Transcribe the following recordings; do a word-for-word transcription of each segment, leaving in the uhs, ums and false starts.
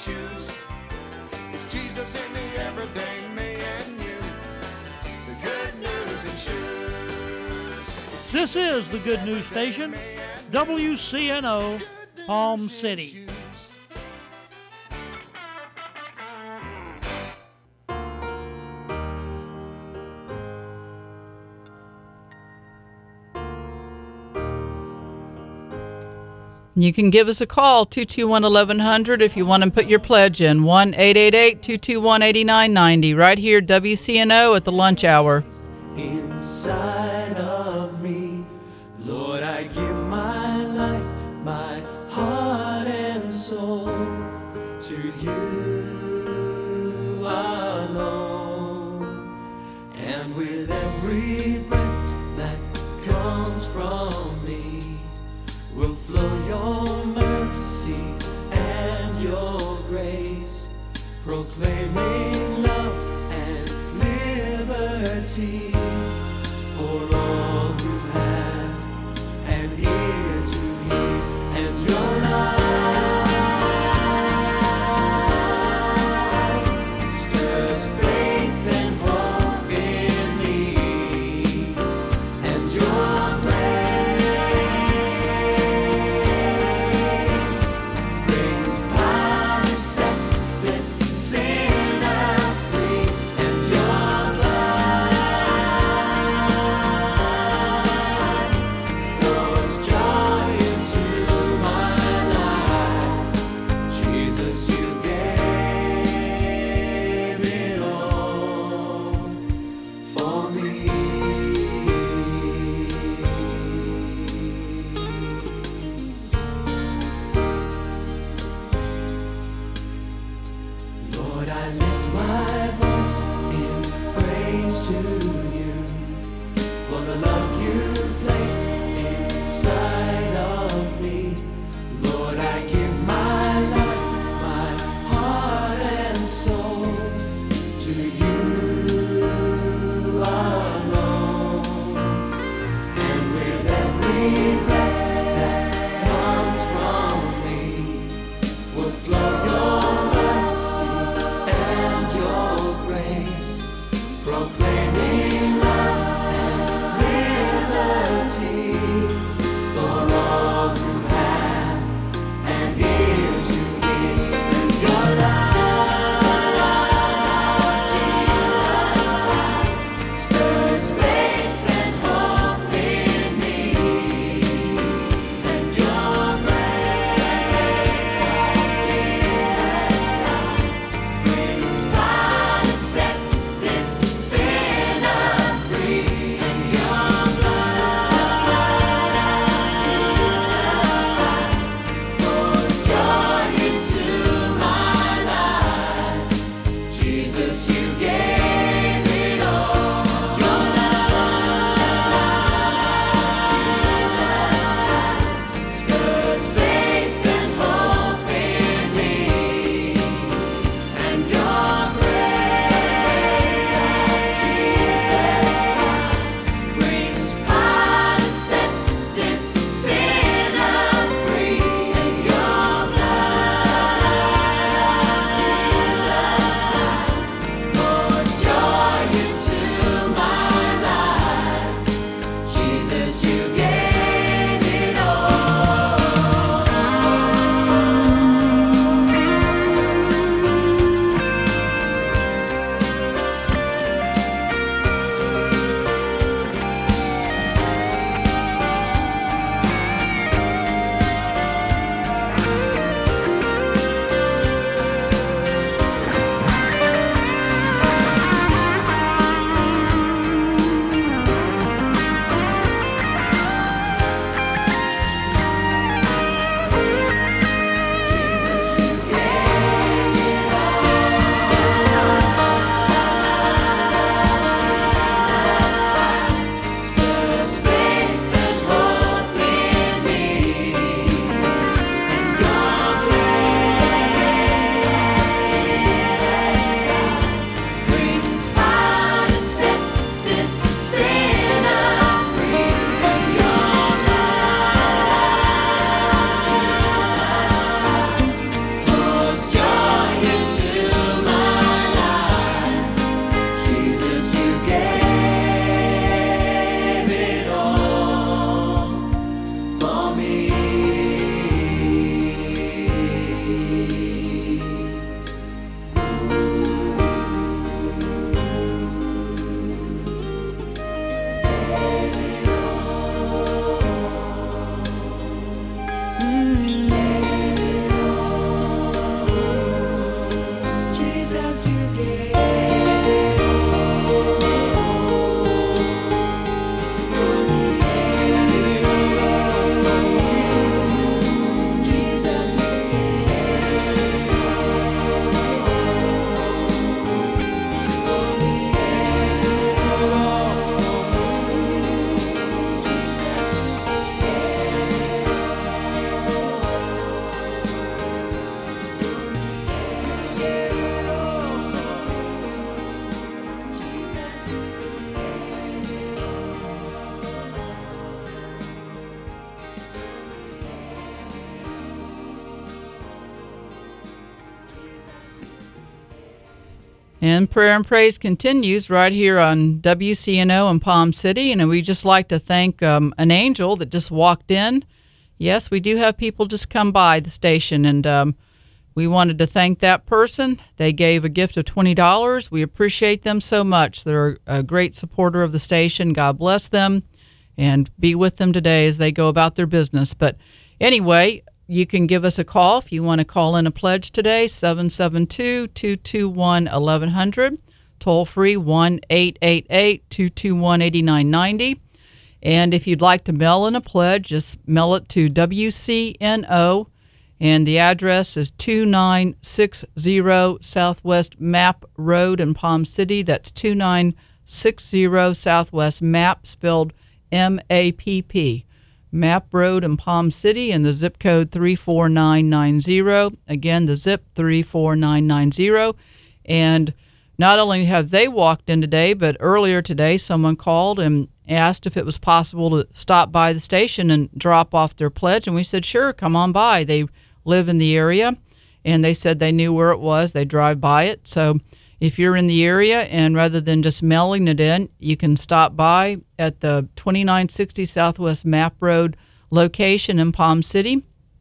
shoes. It's Jesus in the everyday me and you. The Good News in Shoes. This is the Good News Station, W C N O, Palm City. You can give us a call, two two one, eleven hundred, if you want to put your pledge in, one eight eight eight, two two one, eight nine nine zero, right here, W C N O at the lunch hour. Inside of me, Lord, I give my life, my heart and soul to you alone. And with every breath that comes from me will flow your mercy and your grace, proclaiming love and liberty for all who have an ear to hear. And your And prayer and praise continues right here on W C N O in Palm City. And we just like to thank um, an angel that just walked in. Yes, we do have people just come by the station, and um, we wanted to thank that person. They gave a gift of twenty dollars. We appreciate them so much. They're a great supporter of the station. God bless them, and be with them today as they go about their business. But anyway, you can give us a call if you want to call in a pledge today, seven seven two, two two one, eleven hundred, toll free one eight eight eight, two two one, eight nine nine zero. And if you'd like to mail in a pledge, just mail it to W C N O, and the address is two nine six zero Southwest Map Road in Palm City. That's two nine six zero Southwest Map, spelled M A P P. Map Road in Palm City, and the zip code three four nine nine zero. Again, the zip three four nine nine zero. And not only have they walked in today, but earlier today someone called and asked if it was possible to stop by the station and drop off their pledge. And we said, sure, come on by. They live in the area, and they said they knew where it was. They drive by it. So if you're in the area, and rather than just mailing it in, you can stop by at the twenty-nine sixty Southwest Map Road location in Palm City.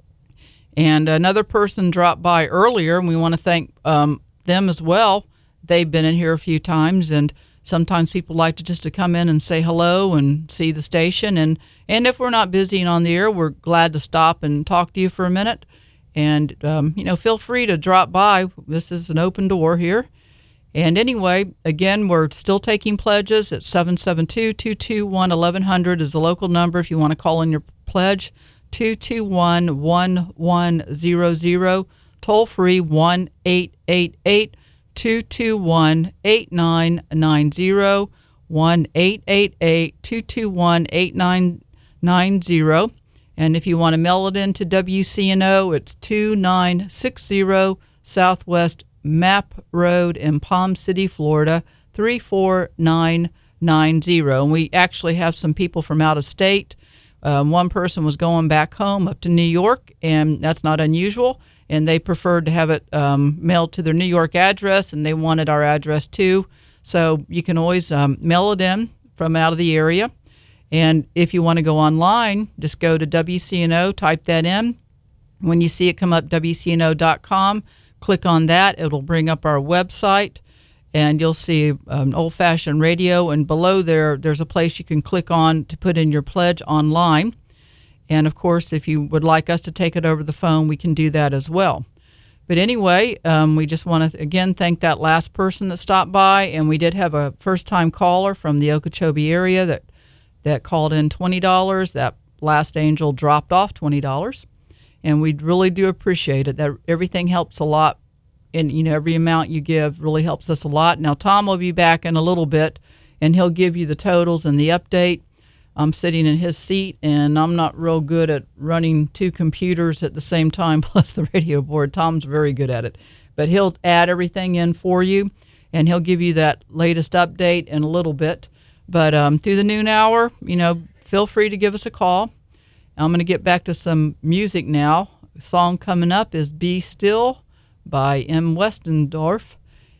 And another person dropped by earlier, and we want to thank um, them as well. They've been in here a few times, and sometimes people like to just to come in and say hello and see the station. And, and if we're not busy and on the air, we're glad to stop and talk to you for a minute. And, um, you know, feel free to drop by. This is an open door here. And anyway, again, we're still taking pledges at seven seven two, two two one, eleven hundred is the local number if you want to call in your pledge, two two one, one one zero zero, toll free one eight eight eight, two two one, eight nine nine zero, one eight eight eight, two two one, eight nine nine zero. And if you want to mail it in to W C N O, it's two nine six zero Southwest Map Road in Palm City, Florida, three four nine nine zero. And we actually have some people from out of state. Um, one person was going back home up to New York, and that's not unusual. And they preferred to have it um, mailed to their New York address, and they wanted our address too. So you can always um, mail it in from out of the area. And if you want to go online, just go to W C N O, type that in. When you see it come up, W C N O dot com, click on that. It'll bring up our website, and you'll see an old-fashioned radio. And below there, there's a place you can click on to put in your pledge online. And, of course, if you would like us to take it over the phone, we can do that as well. But anyway, um, we just want to, again, thank that last person that stopped by. And we did have a first-time caller from the Okeechobee area that, that called in twenty dollars. That last angel dropped off twenty dollars. And we really do appreciate it. That everything helps a lot. And, you know, every amount you give really helps us a lot. Now, Tom will be back in a little bit, and he'll give you the totals and the update. I'm sitting in his seat, and I'm not real good at running two computers at the same time, plus the radio board. Tom's very good at it. But he'll add everything in for you, and he'll give you that latest update in a little bit. But um, through the noon hour, you know, feel free to give us a call. I'm going to get back to some music now. The song coming up is Be Still by M. Westendorf.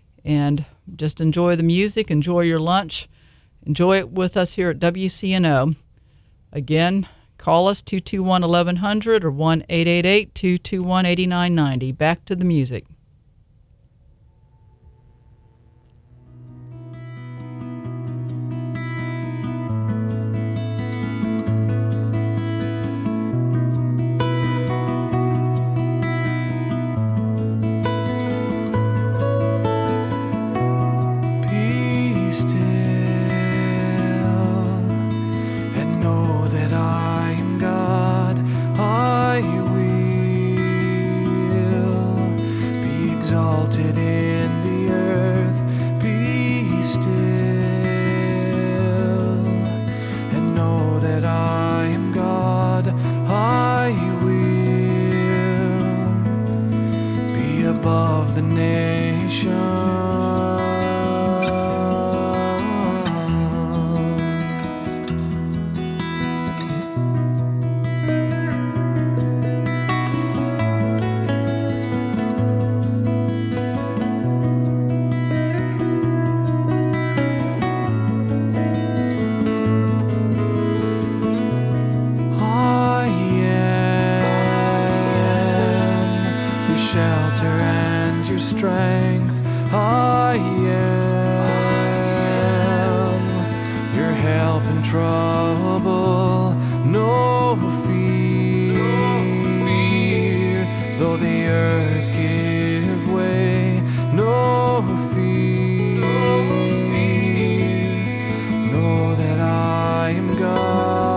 And just enjoy the music, enjoy your lunch, enjoy it with us here at W C N O. Again, call us two two one, eleven hundred or one eight eight eight, two two one, eight nine nine zero. Back to the music. I will be shelter and your strength. I am your help in trouble. No fear, though the earth give way. No fear, know that I am God.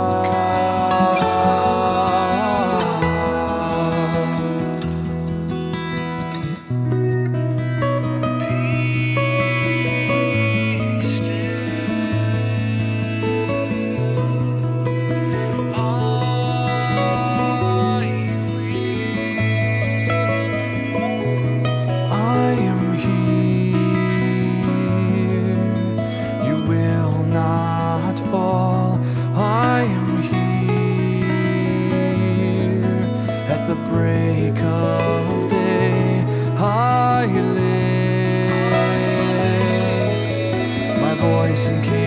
And